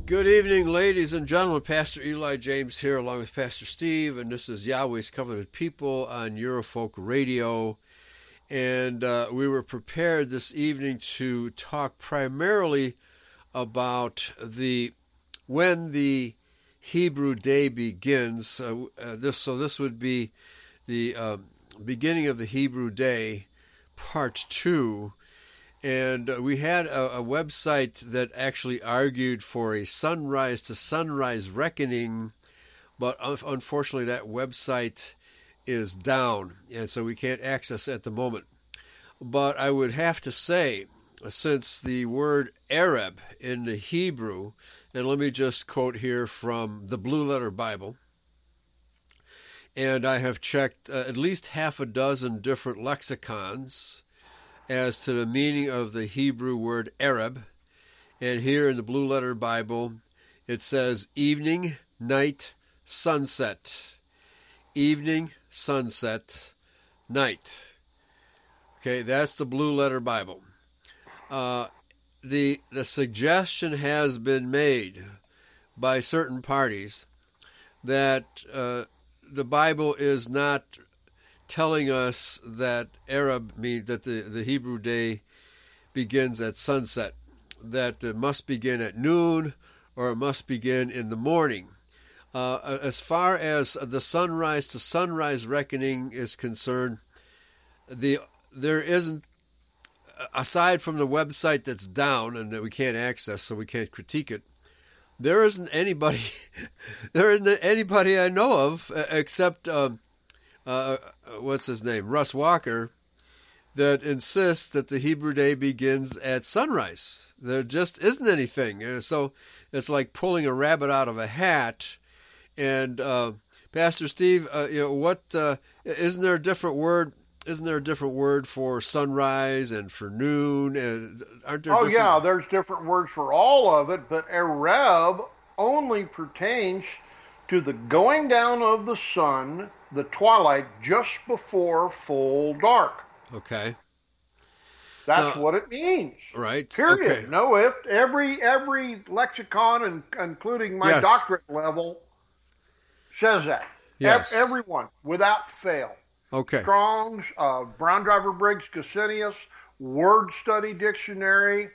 Good evening, ladies and gentlemen. Pastor Eli James here, along with Pastor Steve, and this is Yahweh's Covenant People on Eurofolk Radio. And we were prepared this evening to talk primarily about when the Hebrew day begins. This would be the beginning of the Hebrew day, part 2. And we had a website that actually argued for a sunrise to sunrise reckoning, but unfortunately that website is down, and so we can't access it at the moment. But I would have to say, since the word Arab in the Hebrew, and let me just quote here from the Blue Letter Bible, and I have checked at least half a dozen different lexicons as to the meaning of the Hebrew word Arab. And here in the Blue Letter Bible, it says evening, night, sunset. Evening, sunset, night. Okay, that's the Blue Letter Bible. The suggestion has been made by certain parties that the Bible is not telling us that Arab means that the Hebrew day begins at sunset, that it must begin at noon or it must begin in the morning. As far as the sunrise to sunrise reckoning is concerned, there isn't, aside from the website that's down and that we can't access, so we can't critique it, there isn't anybody I know of except what's his name, Russ Walker, that insists that the Hebrew day begins at sunrise. There just isn't anything. So it's like pulling a rabbit out of a hat. And Pastor Steve, isn't there a different word? Isn't there a different word for sunrise and for noon? And aren't there? Oh yeah, there's different words for all of it, but Arab only pertains to the going down of the sun, the twilight, just before full dark. Okay. That's what it means. Right. Period. Okay. No if. Every lexicon, including my doctorate level, says that. Yes. Everyone, without fail. Okay. Strong's, Brown Driver Briggs Gesenius, Word Study Dictionary,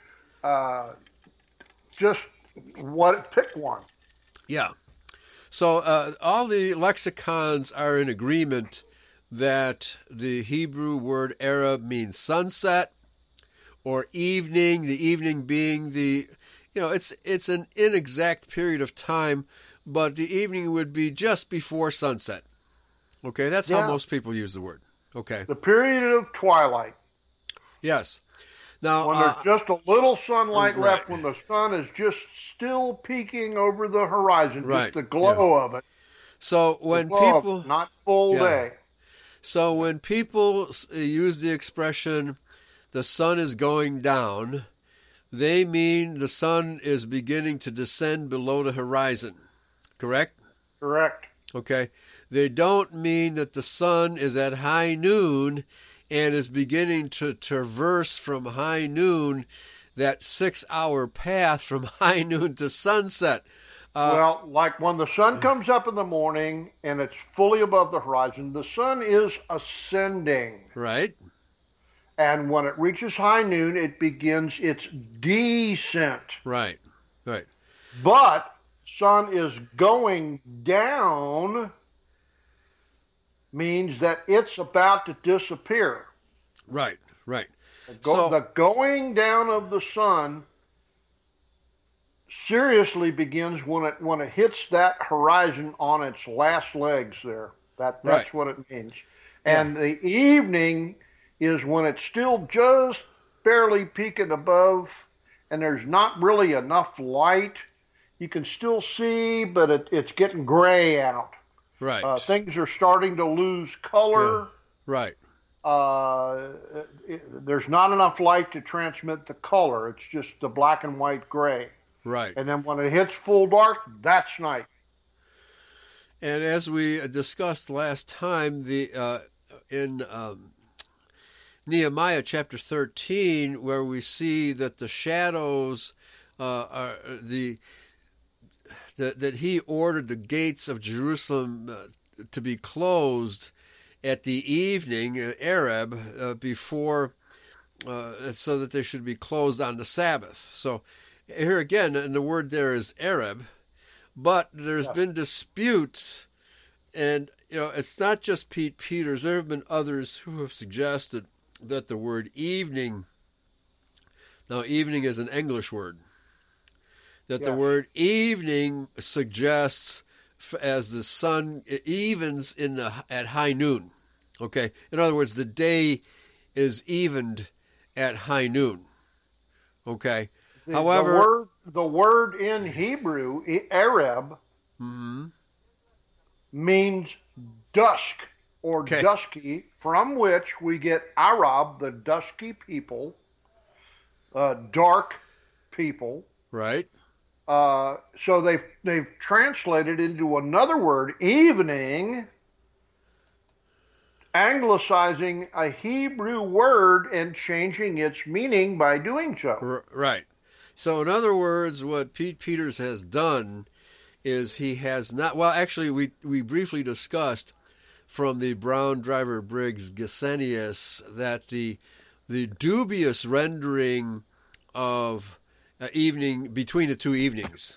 pick one. Yeah. So all the lexicons are in agreement that the Hebrew word Arab means sunset or evening, the evening being it's an inexact period of time, but the evening would be just before sunset. Okay, that's how most people use the word. Okay. The period of twilight. Yes. Now, when there's just a little sunlight left, when the sun is just still peeking over the horizon, just the glow of it. So when people, not full day. So when people use the expression, the sun is going down, they mean the sun is beginning to descend below the horizon. Correct? Correct. Okay. They don't mean that the sun is at high noon and is beginning to traverse from high noon, that 6-hour path from high noon to sunset. Well, like when the sun comes up in the morning and it's fully above the horizon, the sun is ascending. Right. And when it reaches high noon, it begins its descent. Right. Right. But sun is going down means that it's about to disappear. Right, right. The going down of the sun seriously begins when it hits that horizon on its last legs there. That's what it means. And the evening is when it's still just barely peeking above and there's not really enough light. You can still see, but it's getting gray out. Right. Things are starting to lose color. Yeah. Right. There's not enough light to transmit the color. It's just the black and white gray. Right. And then when it hits full dark, that's night. And as we discussed last time, in Nehemiah chapter 13, where we see that the shadows are that he ordered the gates of Jerusalem to be closed at the evening, Arab, before, so that they should be closed on the Sabbath. So here again, and the word there is Arab, but there's been dispute, and it's not just Pete Peters. There have been others who have suggested that the word evening, now evening is an English word, that the word evening suggests as the sun evens at high noon. Okay, in other words, the day is evened at high noon. Okay, however, the word in Hebrew, Arab, means dusk or dusky, from which we get Arab, the dusky people, dark people. Right. So they've translated into another word, evening, anglicizing a Hebrew word and changing its meaning by doing so. Right. So in other words, what Pete Peters has done is he has not, well, actually we briefly discussed from the Brown Driver Briggs Gesenius that the dubious rendering of evening between the two evenings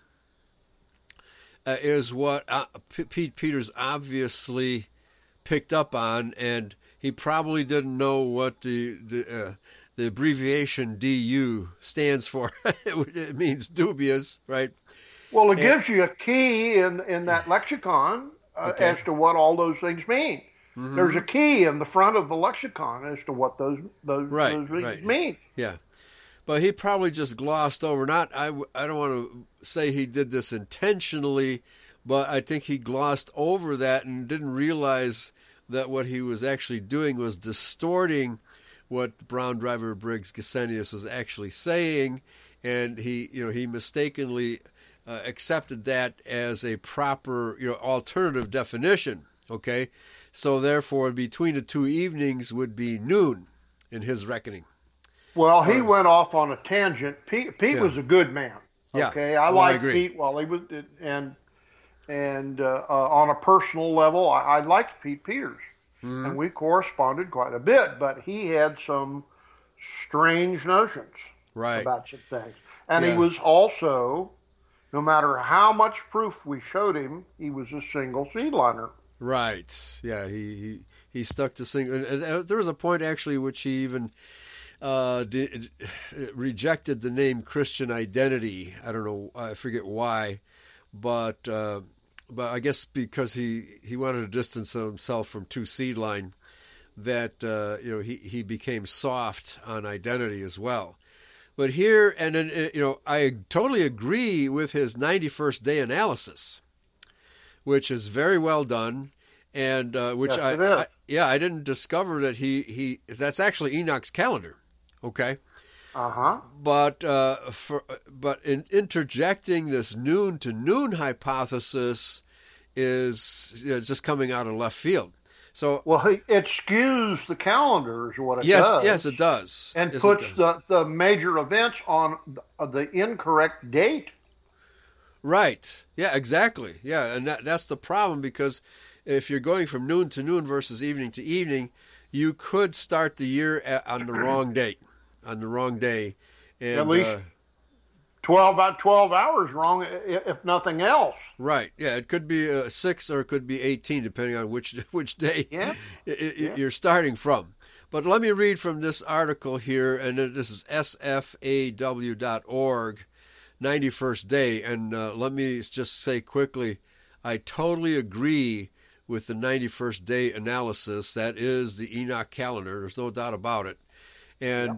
is what Pete Peters obviously picked up on, and he probably didn't know what the abbreviation DU stands for. It means dubious, right? Well, it gives you a key in that lexicon as to what all those things mean. Mm-hmm. There's a key in the front of the lexicon as to what those things mean. Yeah. But he probably just glossed over. I don't want to say he did this intentionally, but I think he glossed over that and didn't realize that what he was actually doing was distorting what Brown Driver Briggs Gesenius was actually saying, and he mistakenly accepted that as a proper alternative definition. Okay, so therefore between the two evenings would be noon in his reckoning. Well, he went off on a tangent. Pete was a good man. Okay, yeah. I liked Pete while he was, and on a personal level, I liked Pete Peters, and we corresponded quite a bit. But he had some strange notions about some things, and he was also, no matter how much proof we showed him, he was a single seedliner. Right. Yeah. He stuck to single. And there was a point actually which he even rejected the name Christian Identity. I don't know, I forget why, but I guess because he wanted to distance himself from Two Seed Line, that he became soft on identity as well. But here, and then I totally agree with his 91st day analysis, which is very well done, and which I didn't discover that he that's actually Enoch's calendar. Okay. But in interjecting this noon to noon hypothesis is just coming out of left field. So it skews the calendar, is what it does. Yes, it does, and puts the major events on the incorrect date. Right. Yeah. Exactly. Yeah, and that's the problem, because if you're going from noon to noon versus evening to evening, you could start the year on the wrong date. On the wrong day, and at least 12 hours wrong, if nothing else. Right? Yeah, it could be 6 or it could be 18, depending on which day you're starting from. But let me read from this article here, and this is sfaw.org, 91st day, and let me just say quickly, I totally agree with the 91st day analysis. That is the Enoch calendar. There's no doubt about it. And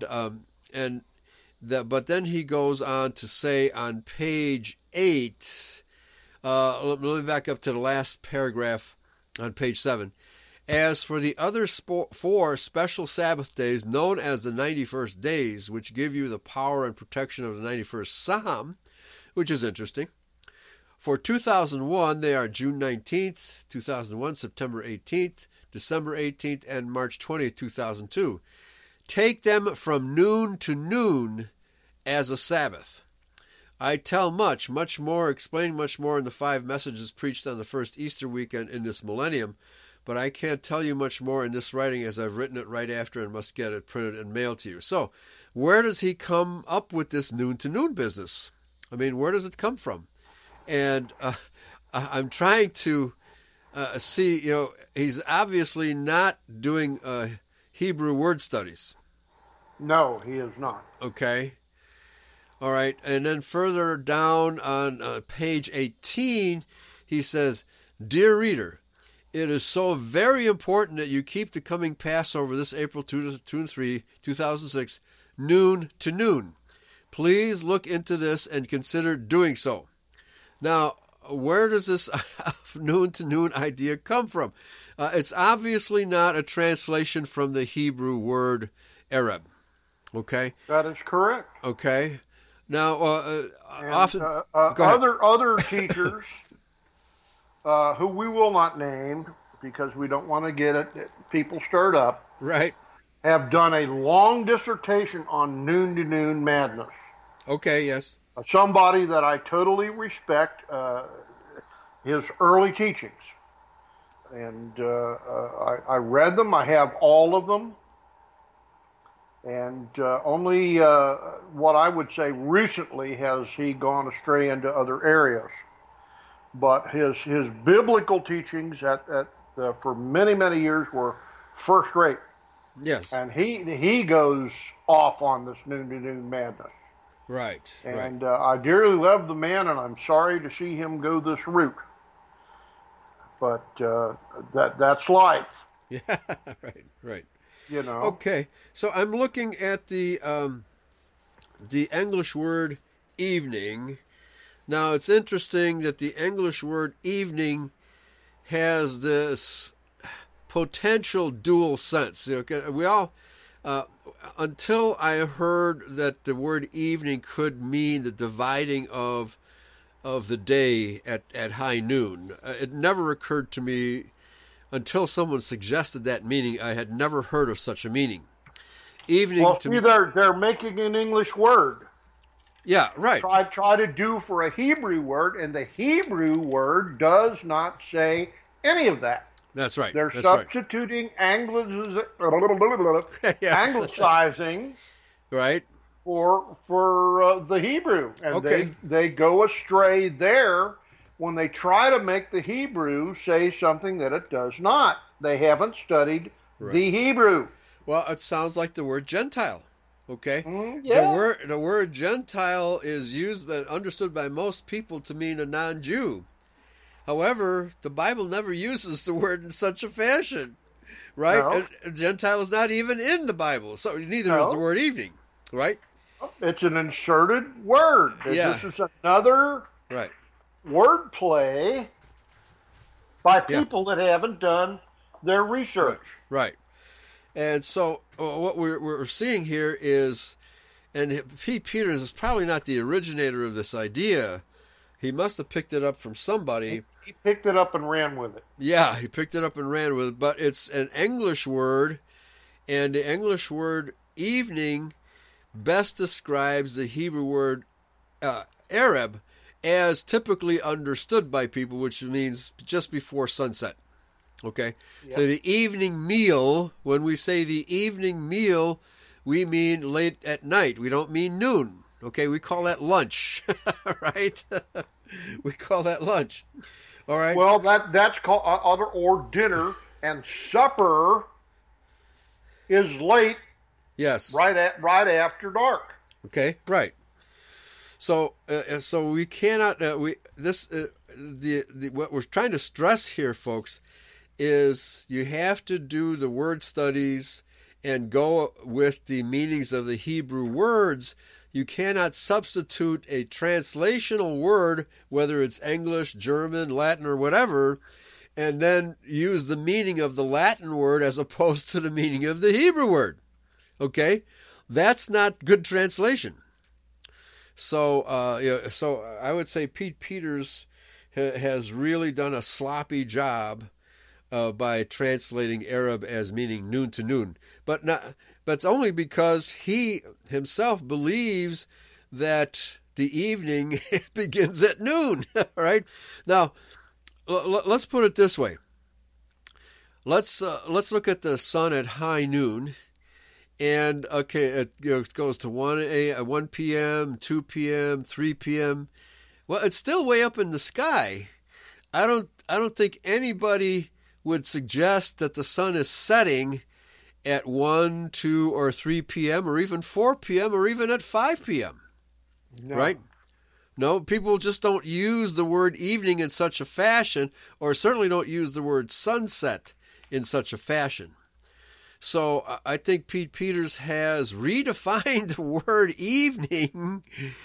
but then he goes on to say on page 8, let me back up to the last paragraph on page 7. As for the other 4 special Sabbath days known as the 91st days, which give you the power and protection of the 91st Psalm, which is interesting. For 2001, they are June 19th, 2001, September 18th, December 18th, and March 20th, 2002. Take them from noon to noon as a Sabbath. I tell much more, explain much more in the 5 messages preached on the first Easter weekend in this millennium, but I can't tell you much more in this writing as I've written it right after and must get it printed and mailed to you. So, where does he come up with this noon to noon business? I mean, where does it come from? And I'm trying to see, he's obviously not doing Hebrew word studies. No, he is not. Okay. All right. And then further down on page 18, he says, "Dear reader, it is so very important that you keep the coming Passover this April 2 and 3, 2006, noon to noon. Please look into this and consider doing so." Now, where does this noon to noon idea come from? It's obviously not a translation from the Hebrew word Arab. Okay? That is correct. Okay. Now, often other teachers who we will not name because we don't want to get people stirred up, right, have done a long dissertation on noon to noon madness. Okay, yes. Somebody that I totally respect his early teachings, and I read them. I have all of them. And only what I would say recently has he gone astray into other areas. But his biblical teachings for many, many years were first rate. Yes. And he goes off on this noon to noon madness. Right. And I dearly love the man, and I'm sorry to see him go this route. But that's life. Yeah. Right. Okay, so I'm looking at the English word evening. Now, it's interesting that the English word evening has this potential dual sense. We all, until I heard that the word evening could mean the dividing of the day at high noon, it never occurred to me. Until someone suggested that meaning, I had never heard of such a meaning. Evening. Well, see, they're making an English word. Yeah, right. Try to do for a Hebrew word, and the Hebrew word does not say any of that. That's right. They're substituting anglicizing, right, for the Hebrew, and they go astray there. When they try to make the Hebrew say something that it does not. They haven't studied the Hebrew. Well, it sounds like the word Gentile. Okay? Yeah. The word Gentile is used and understood by most people to mean a non-Jew. However, the Bible never uses the word in such a fashion. Right? No. Gentile is not even in the Bible. So neither is the word evening. Right? It's an inserted word. Yeah. This is another... Right. Wordplay by people that haven't done their research. Right. And so what we're seeing here is, and Pete Peters is probably not the originator of this idea. He must have picked it up from somebody. He picked it up and ran with it. Yeah, he picked it up and ran with it. But it's an English word, and the English word evening best describes the Hebrew word Arab, as typically understood by people, which means just before sunset. Okay? Yep. So the evening meal, when we say the evening meal, we mean late at night. We don't mean noon. Okay? We call that lunch. Right? We call that lunch. All right? Well, that's called or dinner, and supper is late. Yes. Right after dark. Okay? Right. So we cannot what we're trying to stress here, folks, is you have to do the word studies and go with the meanings of the Hebrew words. You cannot substitute a translational word, whether it's English, German, Latin, or whatever, and then use the meaning of the Latin word as opposed to the meaning of the Hebrew word. Okay? That's not good translation. So I would say Pete Peters has really done a sloppy job by translating Arab as meaning noon to noon. But it's only because he himself believes that the evening begins at noon, right? Now, let's put it this way. Let's look at the sun at high noon, and okay, it goes to 1 p.m., 2 p.m., 3 p.m. Well, it's still way up in the sky. I don't think anybody would suggest that the sun is setting at 1, 2, or 3 p.m., or even 4 p.m., or even at 5 p.m., right? No, people just don't use the word evening in such a fashion, or certainly don't use the word sunset in such a fashion. So I think Pete Peters has redefined the word evening,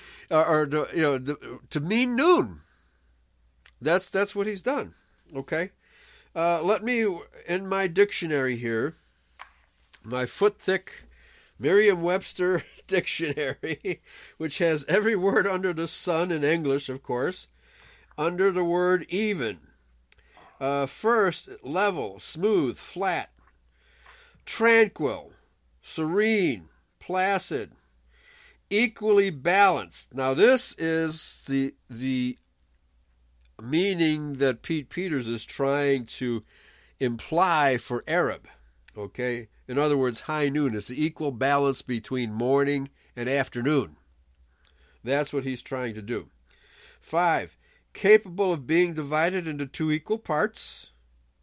to mean noon. That's what he's done. Okay, let me, in my dictionary here, my foot-thick Merriam-Webster dictionary, which has every word under the sun in English, of course, under the word even. First, level, smooth, flat, tranquil, serene, placid, equally balanced. Now, this is the meaning that Pete Peters is trying to imply for Arab. Okay? In other words, high noon is the equal balance between morning and afternoon. That's what he's trying to do. 5, capable of being divided into 2 equal parts.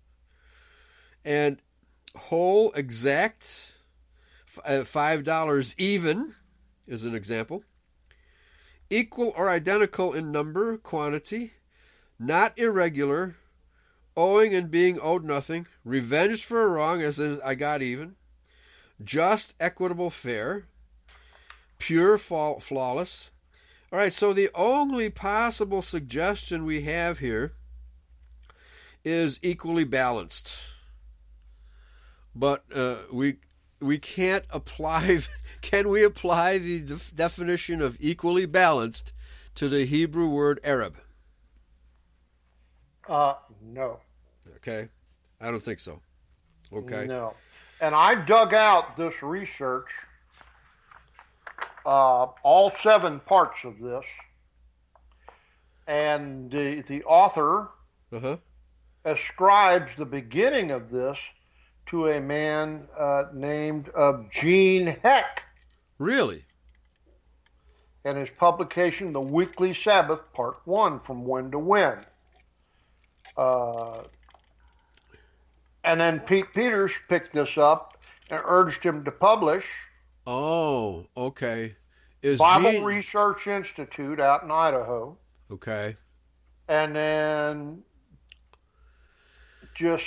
And whole, exact, $5 even is an example. Equal or identical in number, quantity. Not irregular, owing and being owed nothing, revenged for a wrong, as in I got even, just, equitable, fair, pure, flawless. All right, so the only possible suggestion we have here is equally balanced. But we can't apply, can we apply the definition of equally balanced to the Hebrew word Arab? No. Okay. I don't think so. Okay. No. And I dug out this research, all 7 parts of this, and the author ascribes the beginning of this to a man named Gene Heck. Really? And his publication, The Weekly Sabbath, Part 1, From When to When. And then Pete Peters picked this up and urged him to publish. Oh, okay. Bible Research Institute out in Idaho. Okay. And then just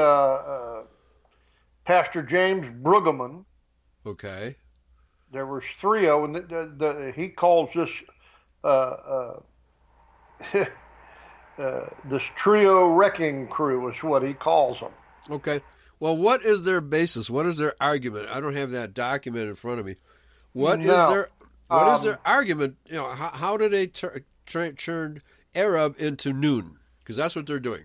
Pastor James Brueggemann. Okay. There was 3 of them. He calls this this trio wrecking crew is what he calls them. Okay. Well, what is their basis? What is their argument? I don't have that document in front of me. What is their argument? You know, how do they turn Arab into noon? Because that's what they're doing.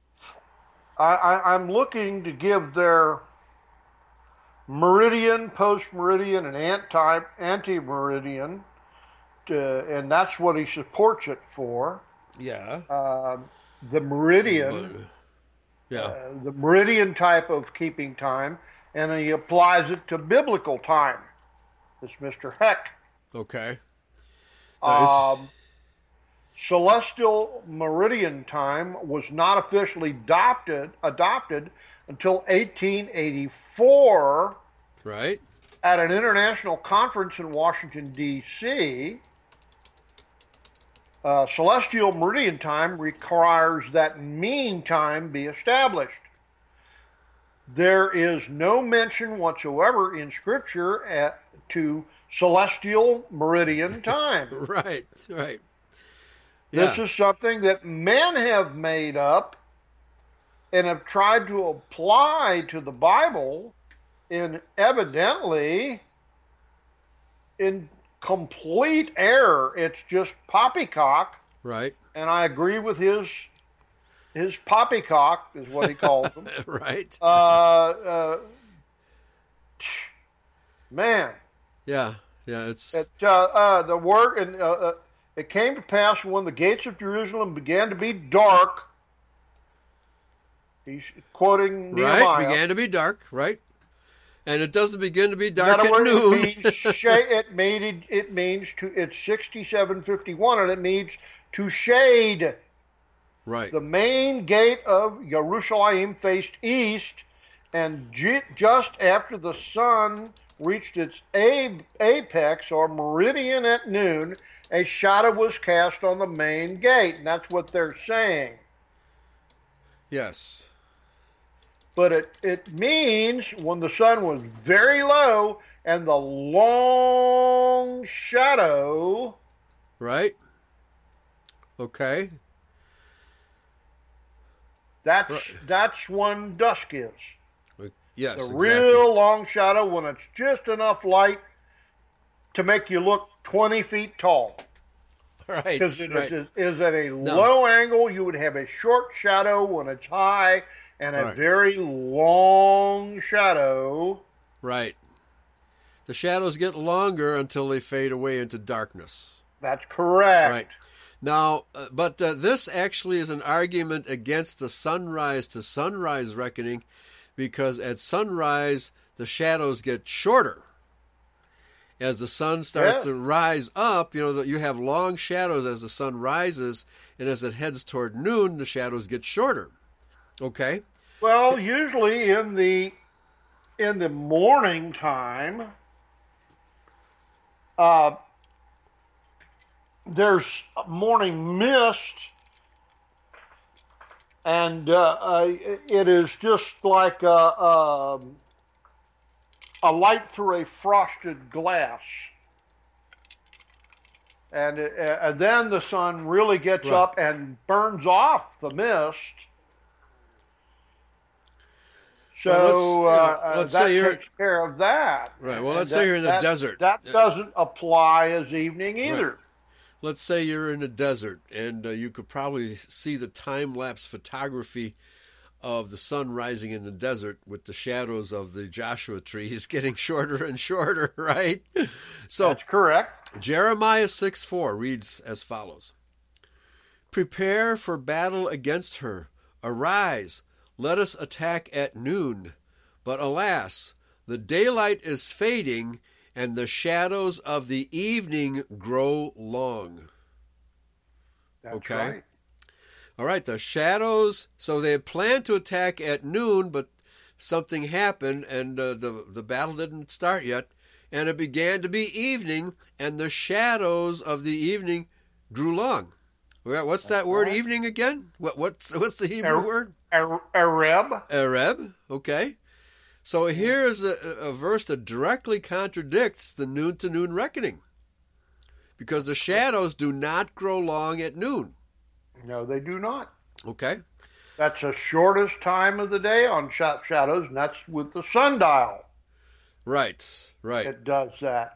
I'm looking to give their meridian, post-meridian, and anti-meridian, and that's what he supports it for. Yeah. The meridian. The meridian type of keeping time, and he applies it to biblical time. It's Mr. Heck. Okay. Celestial meridian time was not officially adopted until 1884. Right. At an international conference in Washington, D.C. Celestial meridian time requires that mean time be established. There is no mention whatsoever in Scripture to celestial meridian time. Right. This is something that men have made up and have tried to apply to the Bible, and evidently in complete error. It's just poppycock. Right. And I agree with his poppycock is what he calls them. Right. Man. Yeah. It's the word, and It came to pass when the gates of Jerusalem began to be dark. He's quoting Nehemiah. Right, began to be dark, right? And it doesn't begin to be dark at noon. It means it's 67:51, and it means to shade. Right. The main gate of Jerusalem faced east, and just after the sun reached its apex or meridian at noon, a shadow was cast on the main gate. And that's what they're saying. Yes. But it means when the sun was very low and the long shadow. Right. Okay. That's when dusk is. Yes, the exactly. real long shadow when it's just enough light to make you look 20 feet tall. Right. Because it is at a low angle, you would have a short shadow when it's high, and a very long shadow. Right. The shadows get longer until they fade away into darkness. That's correct. Right. Now, but this actually is an argument against the sunrise to sunrise reckoning, because at sunrise, the shadows get shorter. As the sun starts to rise up, you have long shadows as the sun rises, and as it heads toward noon, the shadows get shorter. Okay? Well, usually in the morning time, there's morning mist, and it is just like a light through a frosted glass. And then the sun really gets up and burns off the mist. So let's that say takes care of that. Right. Well, let's say you're in the desert. That doesn't apply as evening either. Right. Let's say you're in the desert, and you could probably see the time-lapse photography of the sun rising in the desert with the shadows of the Joshua trees getting shorter and shorter, right? So that's correct. Jeremiah 6:4 reads as follows: "Prepare for battle against her. Arise, let us attack at noon. But alas, the daylight is fading, and the shadows of the evening grow long." That's right. All right, the shadows. So they had planned to attack at noon, but something happened, and the battle didn't start yet. And it began to be evening, and the shadows of the evening grew long. What's that word, evening, again? What's the Hebrew word? Areb. Areb, okay. So here's a verse that directly contradicts the noon to noon reckoning, because the shadows do not grow long at noon. No, they do not. Okay. That's the shortest time of the day on shadows, and that's with the sundial. Right. It does that.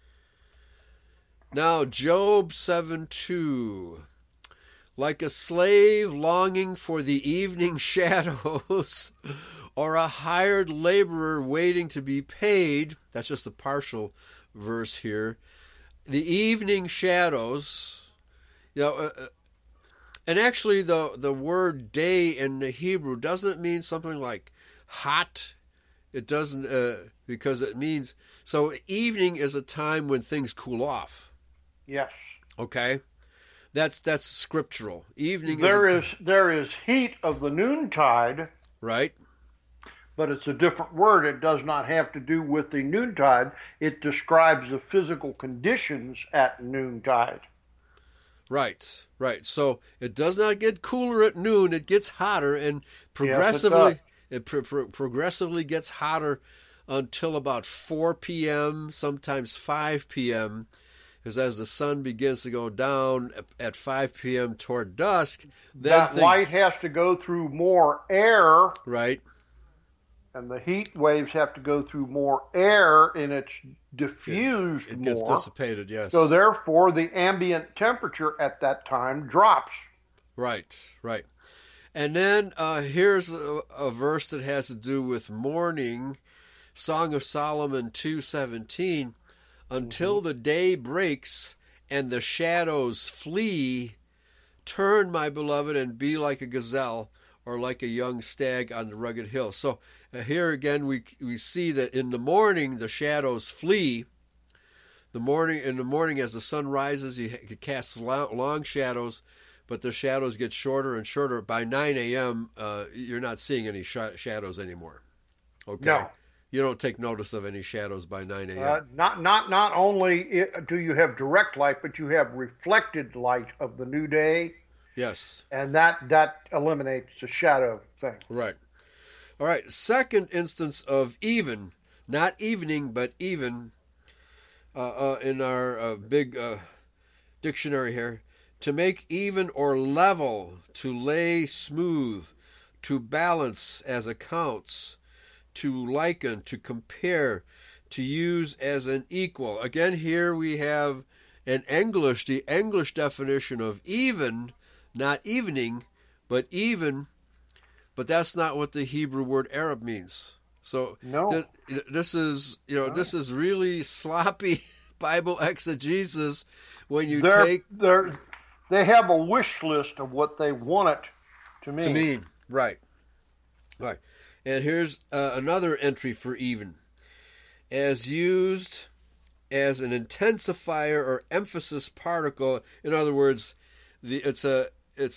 Now, Job 7:2. Like a slave longing for the evening shadows, or a hired laborer waiting to be paid. That's just a partial verse here. The evening shadows, and actually the word day in the Hebrew doesn't mean something like hot. It doesn't, because it means, so evening is a time when things cool off. Yes. Okay. That's scriptural. Evening there is heat of the noontide. Right. But it's a different word. It does not have to do with the noontide. It describes the physical conditions at noontide. Right. So it does not get cooler at noon. It gets hotter, and progressively progressively gets hotter until about 4 p.m., sometimes 5 p.m., because as the sun begins to go down at 5 p.m. toward dusk, then light has to go through more air. Right. And the heat waves have to go through more air, and it's diffused more. It gets dissipated, yes. So therefore, the ambient temperature at that time drops. Right. And then here's a verse that has to do with morning, Song of Solomon 2:17. Until the day breaks and the shadows flee. Turn, my beloved, and be like a gazelle or like a young stag on the rugged hill. So here again we see that in the morning the shadows flee. In the morning as the sun rises, you cast long shadows, but the shadows get shorter and shorter. By 9 a.m., you're not seeing any shadows anymore. Okay. No. You don't take notice of any shadows by 9 a.m. Not only do you have direct light, but you have reflected light of the new day. Yes. And that eliminates the shadow thing. Right. All right. Second instance of even, not evening, but even, in our big dictionary here, to make even or level, to lay smooth, to balance as accounts, to liken, to compare, to use as an equal. Again, here we have the English definition of even, not evening, but even, but that's not what the Hebrew word Arab means. So no. This is really sloppy Bible exegesis when you they have a wish list of what they want it to mean. Right. Right. And here's another entry for even. As used as an intensifier or emphasis particle. In other words, it's an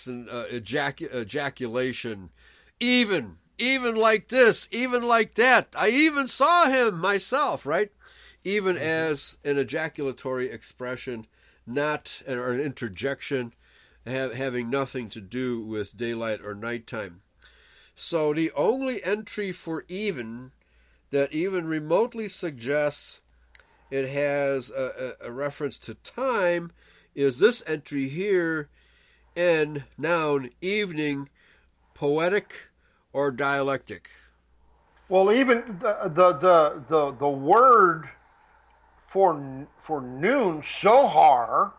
ejaculation. Even like this, even like that. I even saw him myself, right? Even as an ejaculatory expression, not or an interjection, having nothing to do with daylight or nighttime. So the only entry for even that even remotely suggests it has a reference to time is this entry here, in noun evening, poetic or dialectic. Well, even the word for noon, sohar,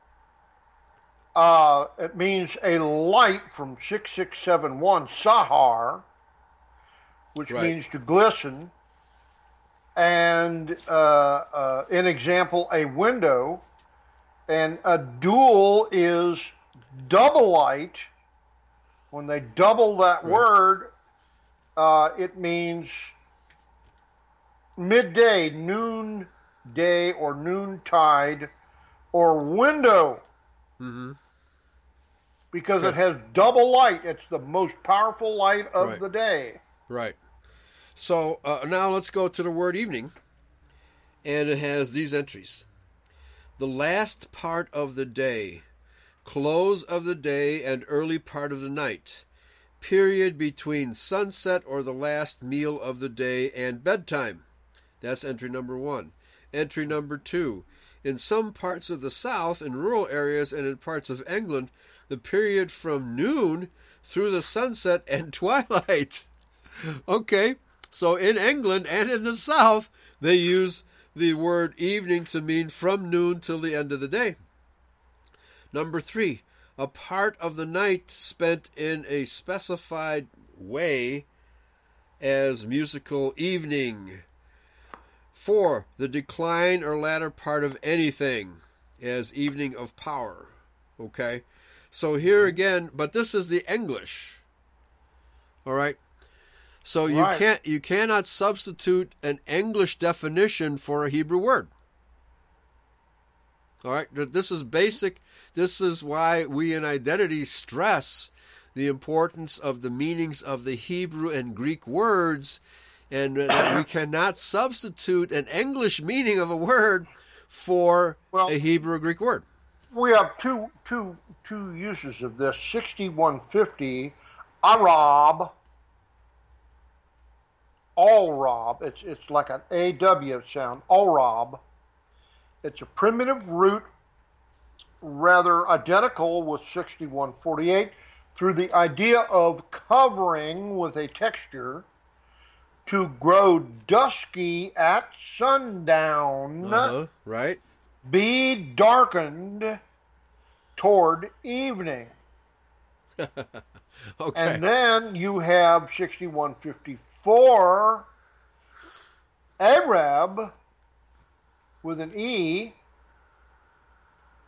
it means a light from 6671, sahar, which means to glisten, and in example, a window, and a dual is double light. When they double that word, it means midday, noonday, or noontide, or window. Mm-hmm. Because it has double light. It's the most powerful light of the day. Right. So now let's go to the word evening. And it has these entries. The last part of the day, close of the day and early part of the night, period between sunset or the last meal of the day and bedtime. That's entry number 1. Entry number 2. In some parts of the South, in rural areas, and in parts of England, the period from noon through the sunset and twilight. Okay, so in England and in the South, they use the word evening to mean from noon till the end of the day. Number 3, a part of the night spent in a specified way as musical evening. 4, the decline or latter part of anything as evening of power. Okay? So here again, but this is the English. All right? So you cannot substitute an English definition for a Hebrew word. All right? This is basic. This is why we in Identity stress the importance of the meanings of the Hebrew and Greek words, and that we cannot substitute an English meaning of a word for a Hebrew or Greek word. We have two uses of this. 6150, Arab, Al-Rab. It's like an AW sound, Al-Rab. It's a primitive root, rather identical with 6148, through the idea of covering with a texture to grow dusky at sundown, right? Be darkened toward evening. Okay. And then you have 6154, Arab, with an E,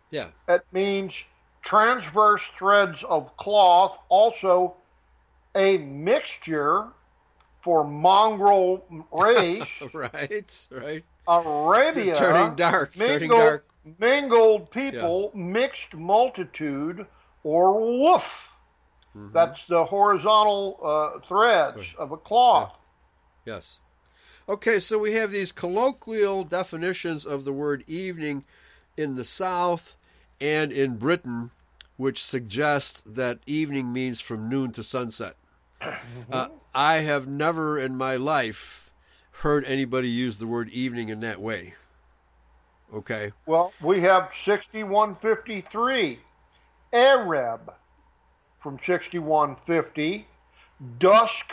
Yeah. It means transverse threads of cloth, also a mixture for mongrel race, Right. Right. Turning Arabia, dark. Turning mingled, dark. mingled Yeah. people, mixed multitude, or woof. Mm-hmm. That's the horizontal threads Right. of a Yeah. cloth. Yes. Okay, so we have these colloquial definitions of the word evening in the South and in Britain, which suggest that evening means from noon to sunset. Mm-hmm. I have never in my life heard anybody use the word evening in that way. Okay. Well, we have 6153, Arab from 6150, dusk,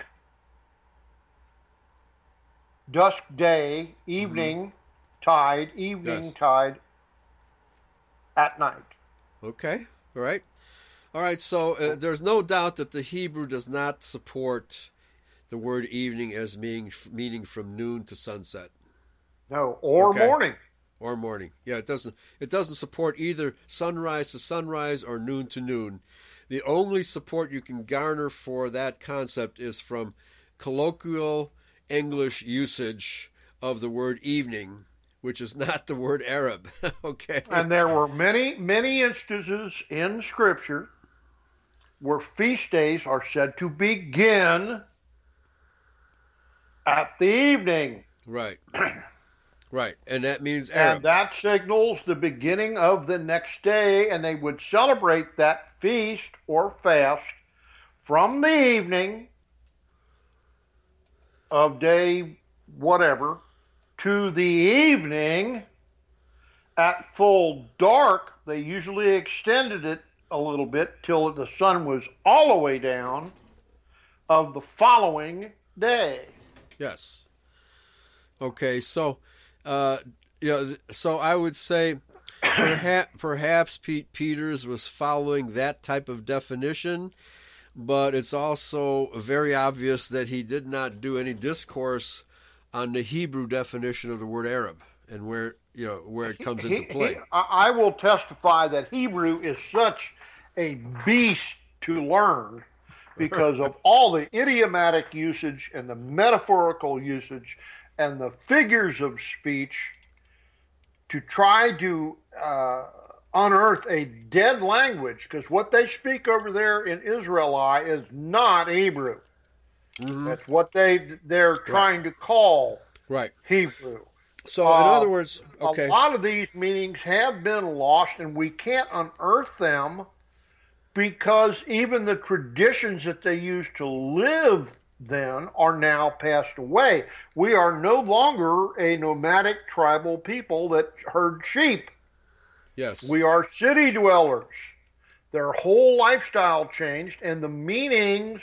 dusk day, Mm-hmm. evening Yes. tide at night. Okay. All right. All right. So there's no doubt that the Hebrew does not support the word evening as meaning from noon to sunset. No, or Okay. morning. Or morning. Yeah, it doesn't. It doesn't support either sunrise to sunrise or noon to noon. The only support you can garner for that concept is from colloquial English usage of the word evening, which is not the word Arab. Okay. And there were many, many instances in Scripture where feast days are said to begin at the evening. Right. Right. And that means And Arab. that signals the beginning of the next day, and they would celebrate that feast or fast from the evening of day whatever to the evening at full dark. They usually extended it a little bit till the sun was all the way down of the following day. Yes. Okay. So, uh, so I would say perhaps Pete Peters was following that type of definition, but it's also very obvious that he did not do any discourse on the Hebrew definition of the word Arab and where it comes into play. I will testify that Hebrew is such a beast to learn because of all the idiomatic usage and the metaphorical usage and the figures of speech to try to unearth a dead language, because what they speak over there in Israeli is not Hebrew. Mm-hmm. That's what they're trying to call Right. Hebrew. So, in other words, okay. A lot of these meanings have been lost, and we can't unearth them because even the traditions that they used to live then are now passed away. We are no longer a nomadic tribal people that herd sheep. Yes. We are city dwellers. Their whole lifestyle changed, and the meanings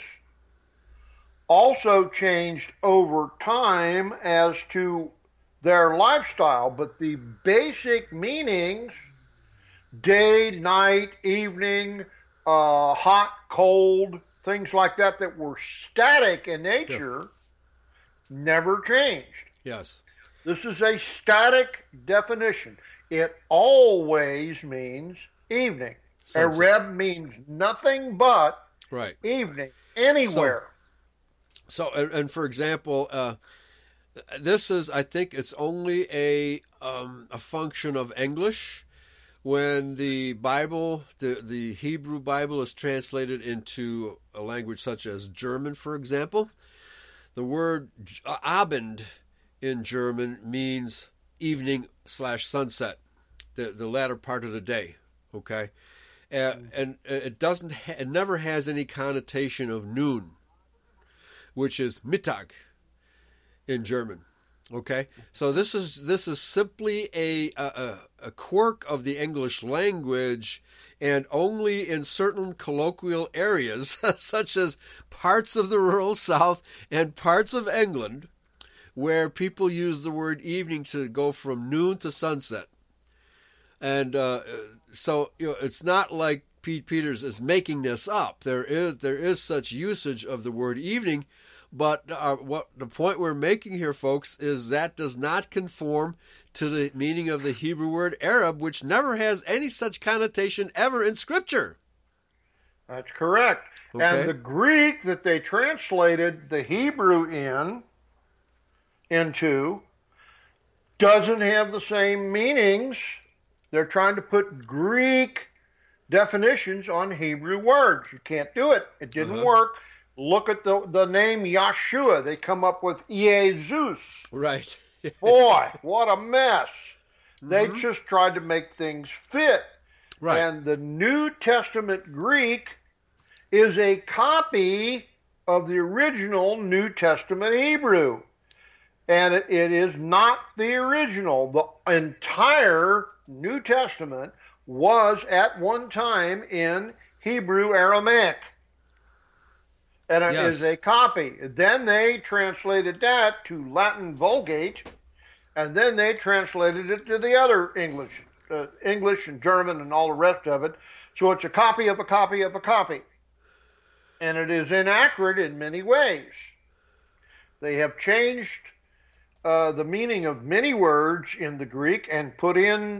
also changed over time as to their lifestyle. But the basic meanings, day, night, evening, hot, cold, things like that were static in nature, never changed. Yes. This is a static definition. It always means evening. Sunset. Arab means nothing but Right. evening, anywhere. So and for example, this is, I think it's only a function of English. When the Bible, the Hebrew Bible, is translated into a language such as German, for example, the word Abend in German means evening / sunset, the latter part of the day. Okay, and it doesn't, it never has any connotation of noon, which is Mittag in German. Okay, so this is simply a quirk of the English language, and only in certain colloquial areas, such as parts of the rural South and parts of England, where people use the word evening to go from noon to sunset. And so it's not like Pete Peters is making this up. There is such usage of the word evening. But what the point we're making here, folks, is that does not conform to the meaning of the Hebrew word Arab, which never has any such connotation ever in Scripture. That's correct. Okay. And the Greek that they translated the Hebrew into doesn't have the same meanings. They're trying to put Greek definitions on Hebrew words. You can't do it. It didn't work. Look at the name Yeshua. They come up with Jesus. Right. Boy, what a mess. They just tried to make things fit. Right. And the New Testament Greek is a copy of the original New Testament Hebrew. And it is not the original. The entire New Testament was at one time in Hebrew Aramaic. And it is a copy. Then they translated that to Latin Vulgate, and then they translated it to the other English and German and all the rest of it. So it's a copy of a copy of a copy. And it is inaccurate in many ways. They have changed the meaning of many words in the Greek and put in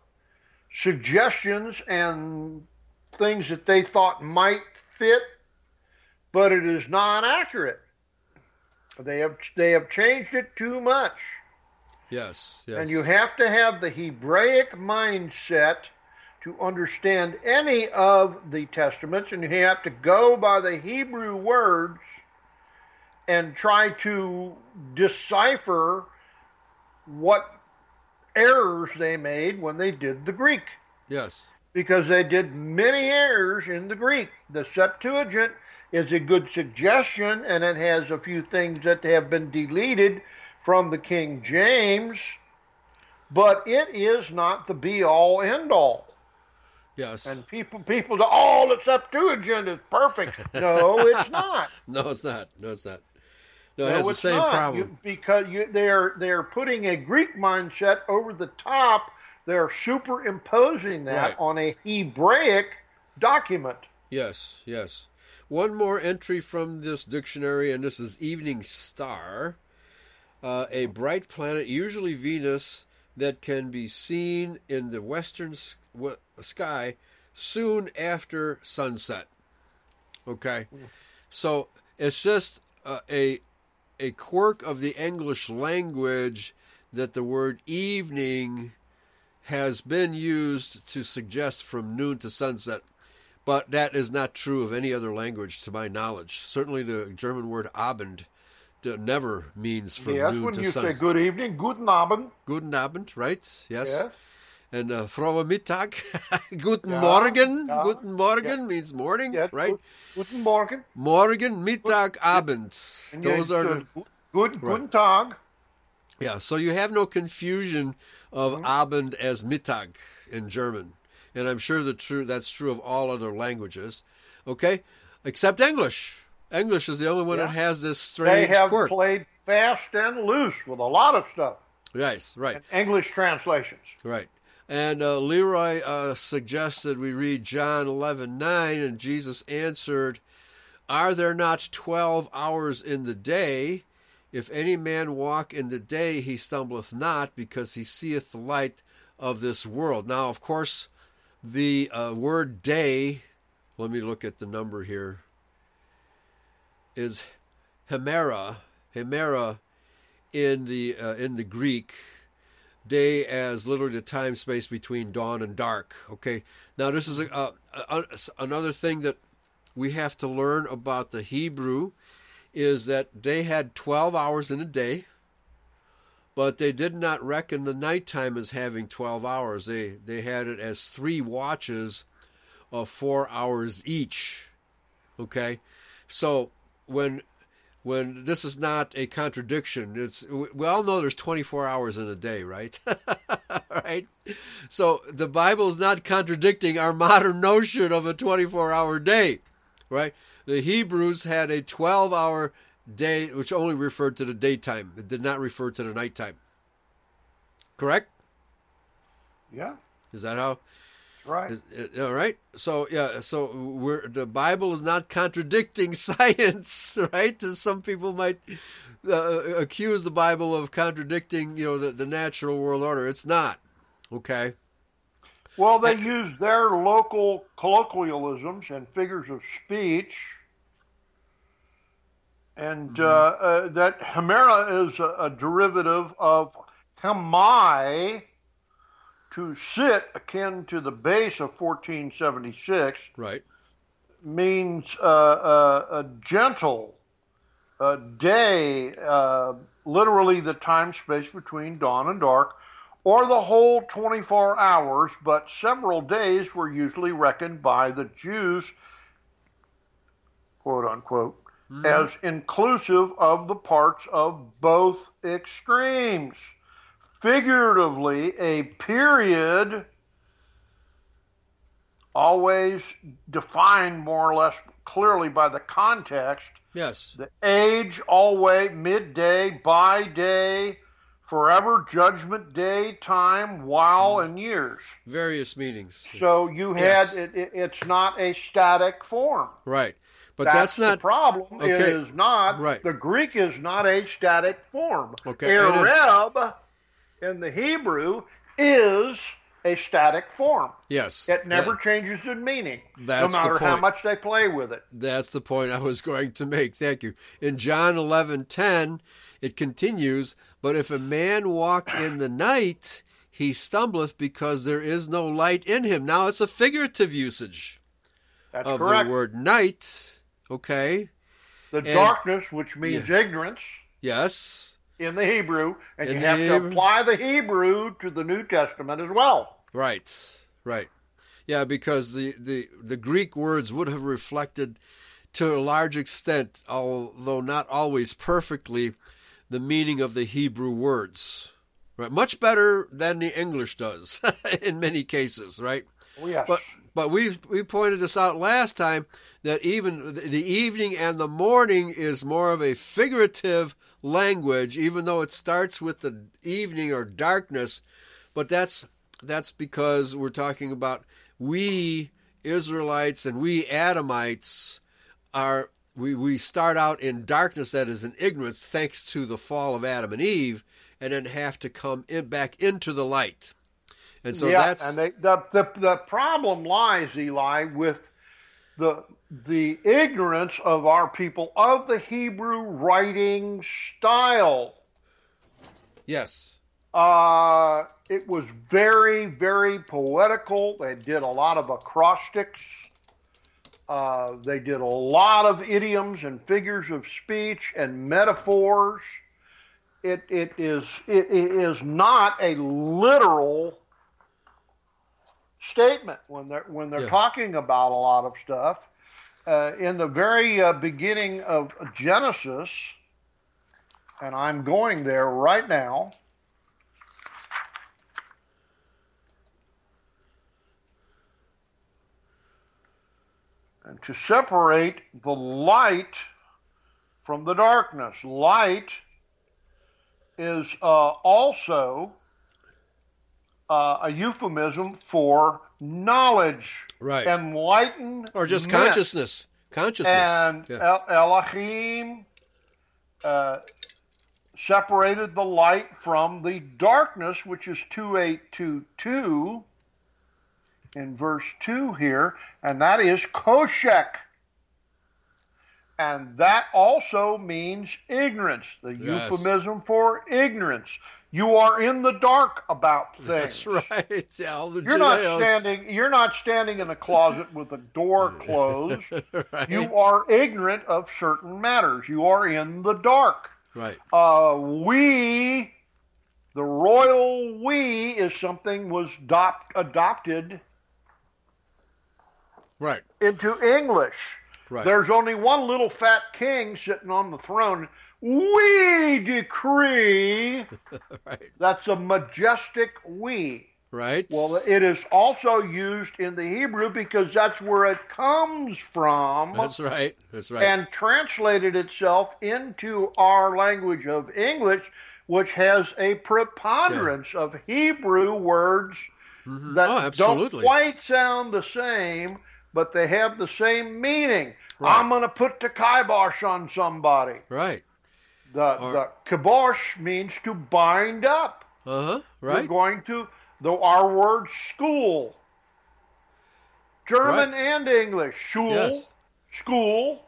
suggestions and things that they thought might fit, but it is not accurate. They have changed it too much. Yes. And you have to have the Hebraic mindset to understand any of the testaments, and you have to go by the Hebrew words and try to decipher what errors they made when they did the Greek. Yes. Because they did many errors in the Greek. The Septuagint is a good suggestion, and it has a few things that have been deleted from the King James, but it is not the be-all, end-all. Yes. And people go, the Septuagint is perfect. No, it's not. No, it's not. No, it has the same problem. Because they're putting a Greek mindset over the top. They're superimposing that on a Hebraic document. Yes. One more entry from this dictionary, and this is Evening Star. A bright planet, usually Venus, that can be seen in the western sky soon after sunset. Okay? So it's just a quirk of the English language that the word evening has been used to suggest from noon to sunset. But that is not true of any other language, to my knowledge. Certainly the German word Abend never means from noon to sunset. Yes, when you say good evening, guten Abend. Guten Abend, right? Yes. And frohe Mittag, guten Morgen. Ja. Guten Morgen means morning, right? Guten Morgen. Morgen, Mittag, Abend. Those are the... Guten Tag. Yeah, so you have no confusion of Abend as Mittag in German. And I'm sure that's true of all other languages. Okay? Except English. English is the only one that has this strange quirk. They have played fast and loose with a lot of stuff. Yes, right. And English translations. Right. And Leroy suggested we read John 11:9, and Jesus answered, "Are there not 12 hours in the day? If any man walk in the day, he stumbleth not, because he seeth the light of this world." Now, of course, the word day, let me look at the number here, is hemera in the Greek. Day as literally the time space between dawn and dark. Okay, now this is another thing that we have to learn about the Hebrew, is that they had 12 hours in a day, but they did not reckon the nighttime as having 12 hours. They had it as 3 watches of 4 hours each. Okay, so when this is not a contradiction, we all know there's 24 hours in a day, right? Right? So the Bible is not contradicting our modern notion of a 24-hour day, right? The Hebrews had a 12-hour day, which only referred to the daytime. It did not refer to the nighttime. Correct? Yeah. Is that how? Right. All right. So the Bible is not contradicting science, right? As some people might accuse the Bible of contradicting, the natural world order. It's not. Okay. Well, they use their local colloquialisms and figures of speech, and that Hemera is a derivative of Hemai, to sit, akin to the base of 1476, right, means a gentle day, literally the time space between dawn and dark, or the whole 24 hours, but several days were usually reckoned by the Jews, quote unquote, as inclusive of the parts of both extremes. Figuratively, a period, always defined more or less clearly by the context. Yes. The age, always, midday, by day, forever, judgment day, time, while, and years. Various meanings. So you had, it's not a static form. Right. But that's not the problem. Okay. It is not. Right. The Greek is not a static form. Okay. Arab in the Hebrew is a static form. Yes. It never changes in meaning, no matter how much they play with it. That's the point I was going to make. Thank you. In John 11:10, it continues, "But if a man walk in the night, he stumbleth because there is no light in him." Now, it's a figurative usage of correct. The word night. Okay. Darkness, which means ignorance. Yes. In the Hebrew, and you have to apply the Hebrew to the New Testament as well. Right. Yeah, because the Greek words would have reflected to a large extent, although not always perfectly, the meaning of the Hebrew words. Right, much better than the English does in many cases, right? Oh, yes. But we pointed this out last time that even the evening and the morning is more of a figurative language, even though it starts with the evening or darkness. But that's because we're talking about we Israelites and we Adamites we start out in darkness, that is in ignorance, thanks to the fall of Adam and Eve, and then have to come back into the light. And so the problem lies, Eli, with the ignorance of our people of the Hebrew writing style. Yes. It was very, very poetical. They did a lot of acrostics. They did a lot of idioms and figures of speech and metaphors. It is not a literal statement when they're talking about a lot of stuff. In the very beginning of Genesis, and I'm going there right now. And to separate the light from the darkness. Light is also a euphemism for knowledge, right? Enlightenment, or just consciousness. And Elohim separated the light from the darkness, which is 2822 in verse 2 here, and that is Koshek. And that also means ignorance, the euphemism for ignorance. You are in the dark about things. That's right. Yeah, you're not standing in a closet with the door closed. Right. You are ignorant of certain matters. You are in the dark. Right. The royal we is something was adopted into English. Right. There's only one little fat king sitting on the throne. We decree. Right. That's a majestic we. Right. Well, it is also used in the Hebrew because that's where it comes from. That's right. And translated itself into our language of English, which has a preponderance of Hebrew words that absolutely. don't quite sound the same, but they have the same meaning. Right. I'm going to put the kibosh on somebody. Right. The kibosh means to bind up. Right. We're going to, our word school, German and English, Schule, yes. School.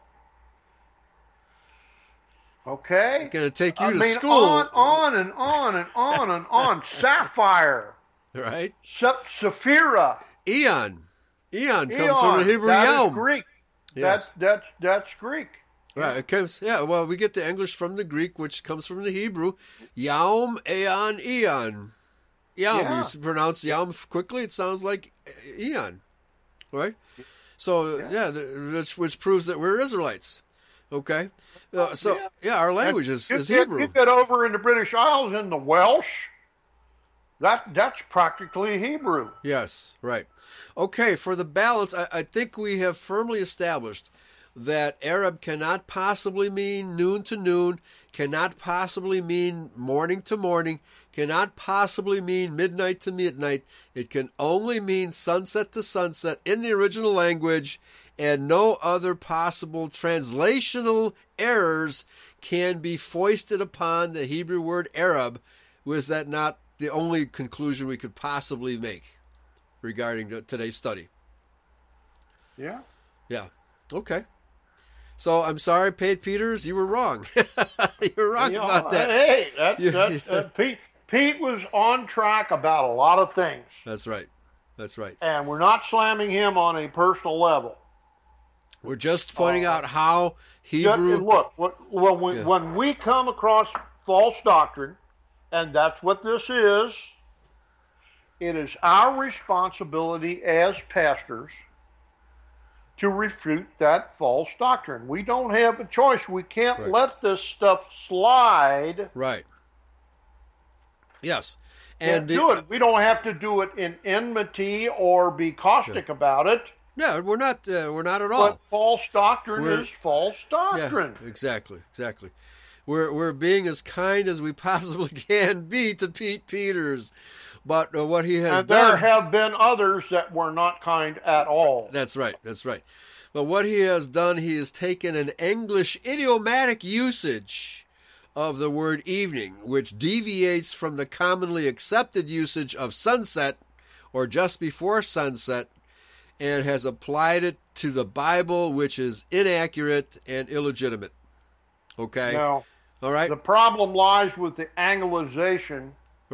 Okay? Going to take you to school. On and on and on and on. Sapphire. Right. Sapphira. Eon comes from the Hebrew that Yom. Is Greek. Yes. That's Greek. Right. It comes. Yeah. Well, we get the English from the Greek, which comes from the Hebrew. Yom, Aeon, Eon. Yom. Yeah. You pronounce Yom quickly. It sounds like Eon. Right. So which proves that we're Israelites. Okay. Our language is Hebrew. You get over in the British Isles in the Welsh. That's practically Hebrew. Yes, right. Okay, for the balance, I think we have firmly established that Arab cannot possibly mean noon to noon, cannot possibly mean morning to morning, cannot possibly mean midnight to midnight. It can only mean sunset to sunset in the original language, and no other possible translational errors can be foisted upon the Hebrew word Arab. Was that not the only conclusion we could possibly make regarding today's study? Yeah. Yeah. Okay. So I'm sorry, Pate Peters, you were wrong. You were wrong about that. Hey, Pete was on track about a lot of things. That's right. That's right. And we're not slamming him on a personal level. We're just pointing out how Hebrew... Look, when we come across false doctrine, and that's what this is, it is our responsibility as pastors to refute that false doctrine. We don't have a choice. We can't let this stuff slide. Right. Yes. And do it. We don't have to do it in enmity or be caustic about it. Yeah, we're not at all. But false doctrine is false doctrine. Yeah, exactly. We're being as kind as we possibly can be to Pete Peters. But what he has done... there have been others that were not kind at all. That's right. But what he has done, he has taken an English idiomatic usage of the word evening, which deviates from the commonly accepted usage of sunset or just before sunset, and has applied it to the Bible, which is inaccurate and illegitimate. Okay? Now, all right? The problem lies with the Anglicization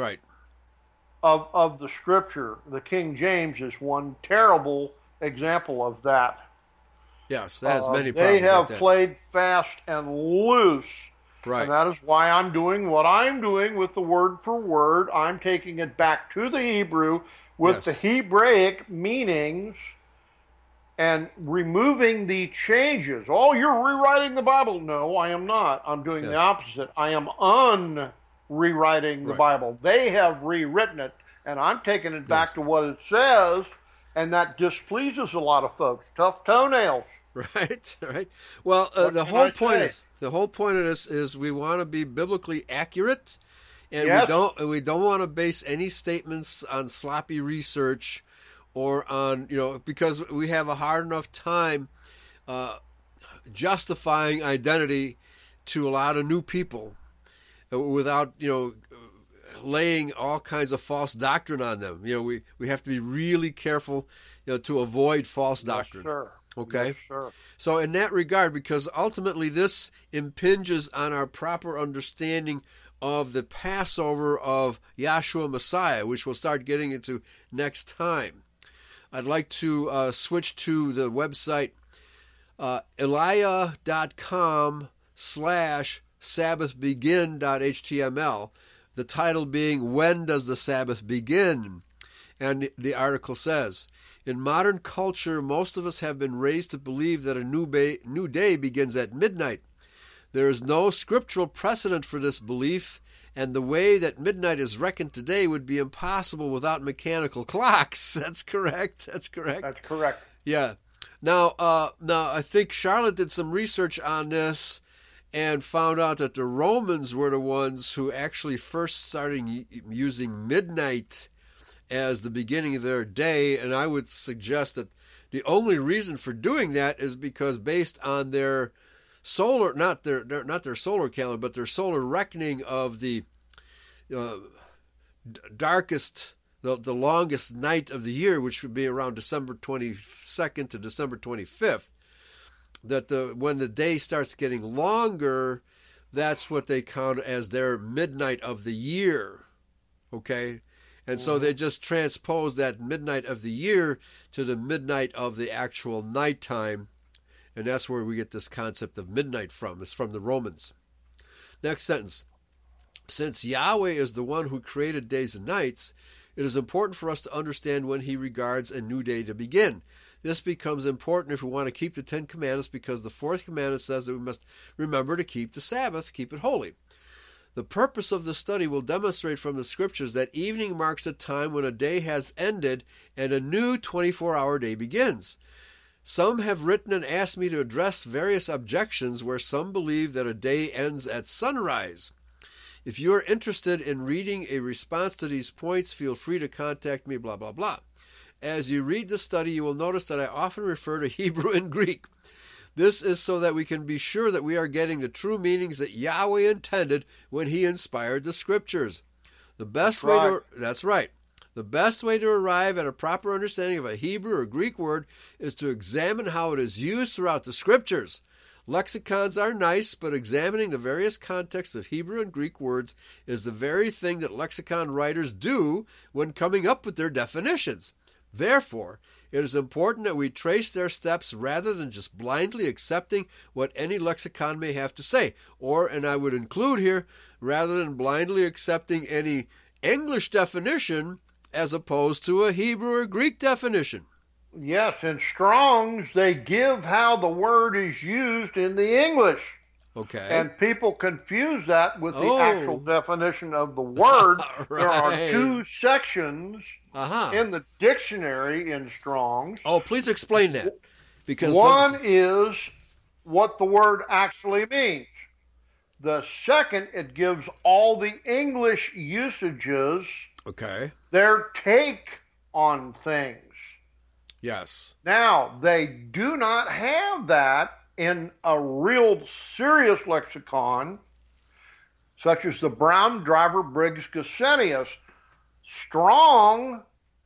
of the Scripture. The King James is one terrible example of that. Yes, that has many problems. They have like played fast and loose. Right. And that is why I'm doing what I'm doing with the word for word. I'm taking it back to the Hebrew with the Hebraic meanings and removing the changes. Oh, you're rewriting the Bible. No, I am not. I'm doing the opposite. I am rewriting the Bible. They have rewritten it, and I'm taking it back to what it says, and that displeases a lot of folks. Tough toenails. Right. Well, the whole point of this is we want to be biblically accurate, and we don't want to base any statements on sloppy research or on, because we have a hard enough time justifying identity to a lot of new people without, laying all kinds of false doctrine on them. We have to be really careful, to avoid false doctrine. Yes, sir. Okay? Yes, sir. So in that regard, because ultimately this impinges on our proper understanding of the Passover of Yahshua Messiah, which we'll start getting into next time, I'd like to switch to the website eliah.com/sabbathbegin.html, the title being, When Does the Sabbath Begin? And the article says, in modern culture, most of us have been raised to believe that a new day begins at midnight. There is no scriptural precedent for this belief, and the way that midnight is reckoned today would be impossible without mechanical clocks. That's correct. Yeah. Now, I think Charlotte did some research on this and found out that the Romans were the ones who actually first started using midnight as the beginning of their day, and I would suggest that the only reason for doing that is because based on their solar, not their solar calendar, but their solar reckoning of the darkest, the longest night of the year, which would be around December 22nd to December 25th, that when the day starts getting longer, that's what they count as their midnight of the year. Okay? And so they just transpose that midnight of the year to the midnight of the actual nighttime. And that's where we get this concept of midnight from. It's from the Romans. Next sentence. Since Yahweh is the one who created days and nights, it is important for us to understand when he regards a new day to begin. This becomes important if we want to keep the Ten Commandments, because the fourth commandment says that we must remember to keep the Sabbath, keep it holy. The purpose of the study will demonstrate from the scriptures that evening marks a time when a day has ended and a new 24-hour day begins. Some have written and asked me to address various objections where some believe that a day ends at sunrise. If you are interested in reading a response to these points, feel free to contact me, blah, blah, blah. As you read the study, you will notice that I often refer to Hebrew and Greek. This is so that we can be sure that we are getting the true meanings that Yahweh intended when he inspired the scriptures. That's right. The best way to arrive at a proper understanding of a Hebrew or Greek word is to examine how it is used throughout the scriptures. Lexicons are nice, but examining the various contexts of Hebrew and Greek words is the very thing that lexicon writers do when coming up with their definitions. Therefore, it is important that we trace their steps rather than just blindly accepting what any lexicon may have to say. Or, and I would include here, rather than blindly accepting any English definition as opposed to a Hebrew or Greek definition. Yes, in Strong's, they give how the word is used in the English. Okay. And people confuse that with the actual definition of the word. Right. There are two sections in the dictionary in Strong's. Oh, please explain that. Because one is what the word actually means. The second, it gives all the English usages, their take on things. Yes. Now, they do not have that in a real serious lexicon, such as the Brown Driver Briggs Gesenius. Strong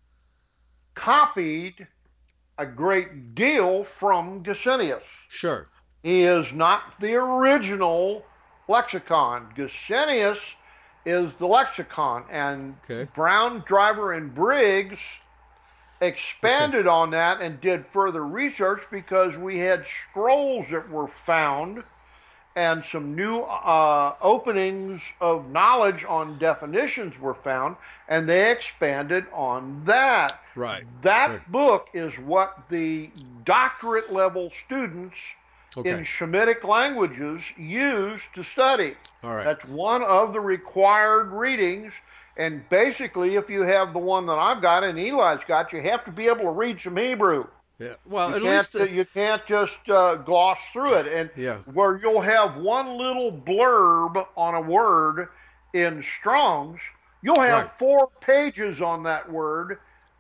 copied a great deal from Gesenius. Sure. He is not the original lexicon. Gesenius is the lexicon, and Brown, Driver, and Briggs expanded on that and did further research because we had scrolls that were found and some new openings of knowledge on definitions were found, and they expanded on that. Right. That book is what the doctorate level students in Shemitic languages use to study. All right. That's one of the required readings. And basically, if you have the one that I've got and Eli's got, you have to be able to read some Hebrew. Yeah. Well, you can't just gloss through it. And where you'll have one little blurb on a word in Strong's, you'll have 4 pages on that word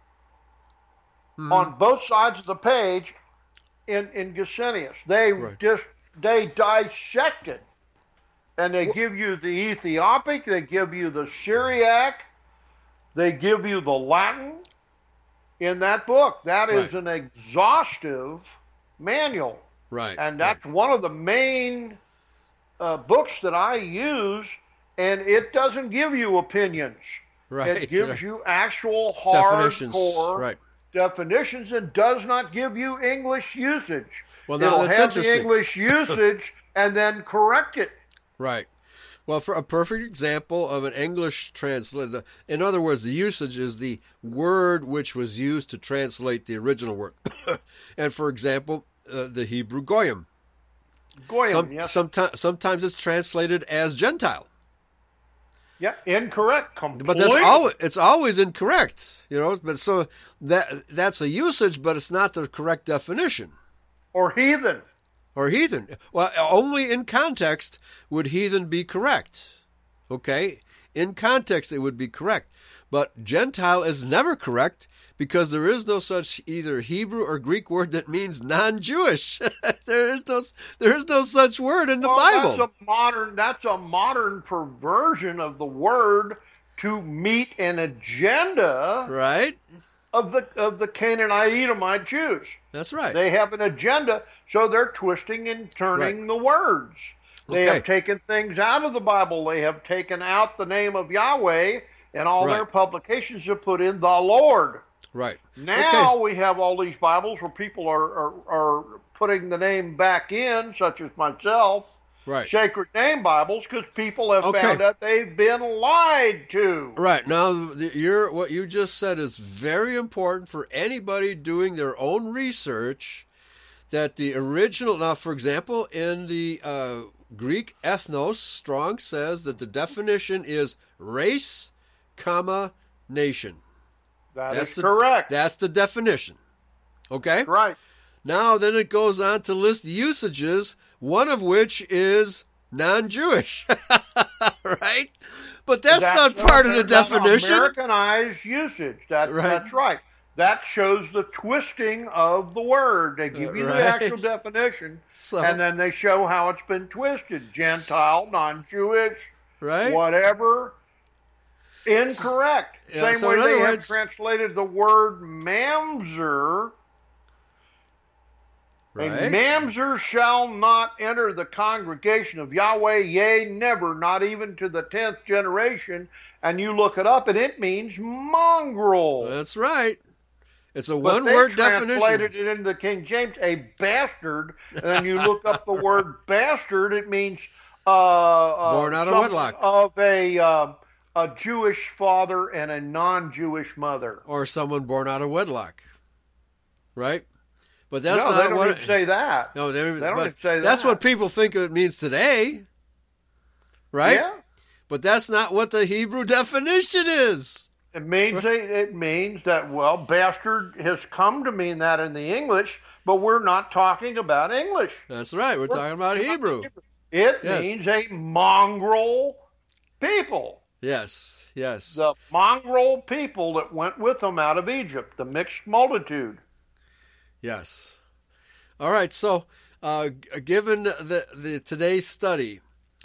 on both sides of the page in Gesenius. They dissect it. And they give you the Ethiopic, they give you the Syriac, they give you the Latin in that book. That is an exhaustive manual. Right. And that's one of the main books that I use, and it doesn't give you opinions. Right. It gives you actual hardcore definitions and does not give you English usage. Well, now It'll have the English usage and then correct it. Right. Well, for a perfect example of an English translation, in other words, the usage is the word which was used to translate the original word. And for example, the Hebrew goyim. Yes. Sometimes it's translated as Gentile. Yeah, incorrect. Completely. But it's always incorrect, But so that's a usage, but it's not the correct definition. Or heathen. Well, only in context would heathen be correct. Okay? In context, it would be correct. But Gentile is never correct because there is no such either Hebrew or Greek word that means non-Jewish. there is no such word in the Bible. That's a modern perversion of the word to meet an agenda, right, of the Canaanite Edomite Jews. That's right. They have an agenda, so they're twisting and turning the words. They have taken things out of the Bible. They have taken out the name of Yahweh, and all their publications have put in the Lord. Right. Now we have all these Bibles where people are putting the name back in, such as myself, sacred name Bibles, because people have found out they've been lied to. Right. Now, what you just said is very important for anybody doing their own research, that the original, now, for example, in the Greek ethnos, Strong says that the definition is race, comma, nation. That's correct. That's the definition. Okay? Right. Now, then it goes on to list usages, one of which is non-Jewish. Right? But that's not part of the definition. Americanized usage. That's right. That shows the twisting of the word. They give you the actual definition, and then they show how it's been twisted. Gentile, non-Jewish, whatever. Incorrect. Same way they have translated the word mamzer. A mamzer shall not enter the congregation of Yahweh, yea, never, not even to the 10th generation. And you look it up, and it means mongrel. That's right. It's a one-word definition. They translated it into the King James, a bastard. And then you look up the word bastard, it means born out of wedlock. Of a Jewish father and a non-Jewish mother. Or someone born out of wedlock. Right? But that's not what it say that. No, they don't even say that. That's what people think it means today. Right? Yeah. But that's not what the Hebrew definition is. It means that, well, bastard has come to mean that in the English, but we're not talking about English. That's right. We're talking about Hebrew. It means a mongrel people. Yes. The mongrel people that went with them out of Egypt, the mixed multitude. Yes. All right. So, given the today's study,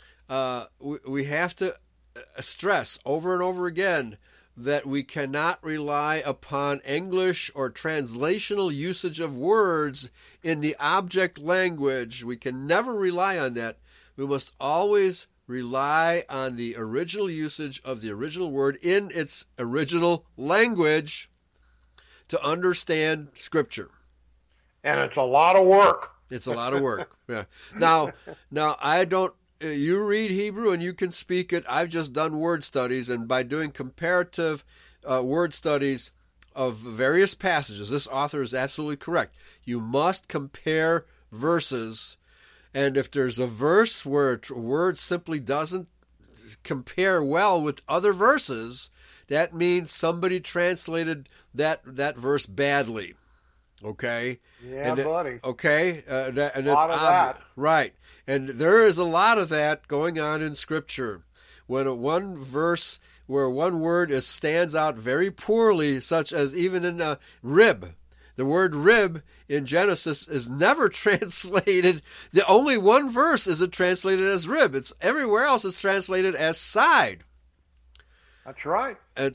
we have to stress over and over again that we cannot rely upon English or translational usage of words in the object language. We can never rely on that. We must always rely on the original usage of the original word in its original language to understand Scripture. And it's a lot of work. It's a lot of work. Yeah. Now I don't. You read Hebrew and you can speak it. I've just done word studies, and by doing comparative word studies of various passages, this author is absolutely correct. You must compare verses, and if there's a verse where a word simply doesn't compare well with other verses, that means somebody translated that verse badly. Okay? Yeah, buddy. Okay? And it's obvious. That. Right. And there is a lot of that going on in Scripture. When one verse where one word stands out very poorly, such as even in rib. The word rib in Genesis is never translated. The only one verse is it translated as rib. It's everywhere else is translated as side. That's right.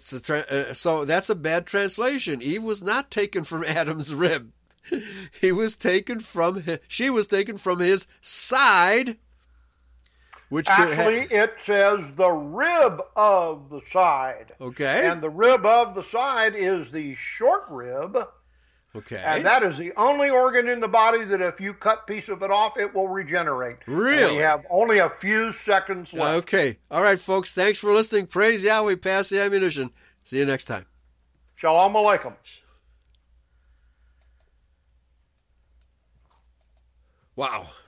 So that's a bad translation. Eve was not taken from Adam's rib. She was taken from his side. Which actually, it says the rib of the side. Okay. And the rib of the side is the short rib. Okay. And that is the only organ in the body that if you cut a piece of it off, it will regenerate. Really? And we have only a few seconds left. Okay. All right, folks. Thanks for listening. Praise Yahweh. Pass the ammunition. See you next time. Shalom Aleichem. Wow.